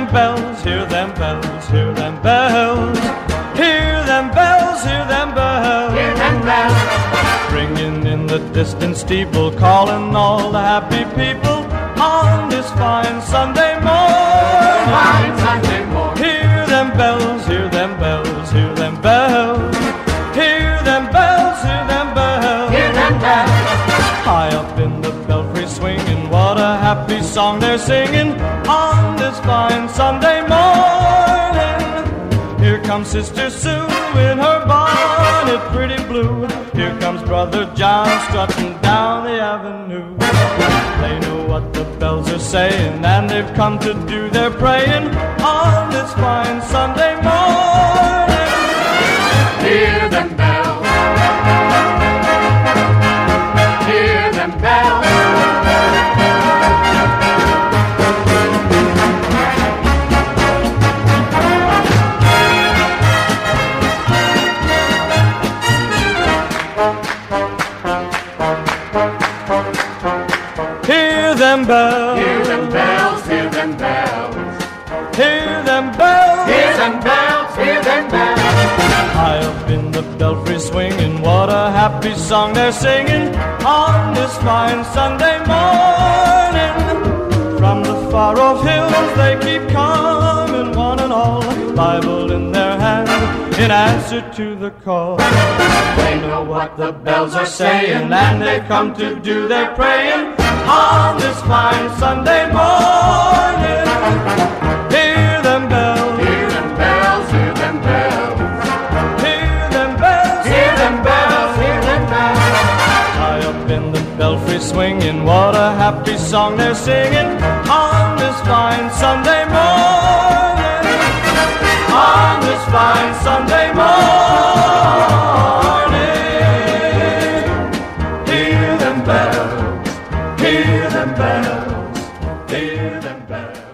bells, hear them bells, hear them bells. Hear them bells, hear them bells. Hear them bells. Ringing in the distant steeple, calling all the happy people on this fine Sunday morning. Fine Sunday morning. Hear them bells, hear them bells, hear them bells. Hear them bells, hear them bells. Hear them bells. High up in the belfry swinging, what a happy song they're singing on this fine Sunday morning. Here comes Sister Sue in her bonnet, pretty blue. Here comes Brother John strutting down the avenue. They know what the bells are saying, and they've come to do their praying on this fine Sunday morning. Hear them bells. Hear them bells. Hear them bells. Hear them bells. Hear them bells. Hear them bells. Hear them bells. Hear them bells. High up in the belfry swinging, what a happy song they're singing on this fine Sunday morning. From the far off hills they keep coming, one and all, Bible in their hand, in answer to the call. They know what the bells are saying, and they've come to do their praying on this fine Sunday morning. Hear them bells. Hear them bells. Hear them bells. Hear them bells. Hear them bells. Hear them bells. High up in the belfry swinging, what a happy song they're singing on this fine Sunday morning. On this fine Sunday morning. Hear them bells. Hear them bells. Hear them bells.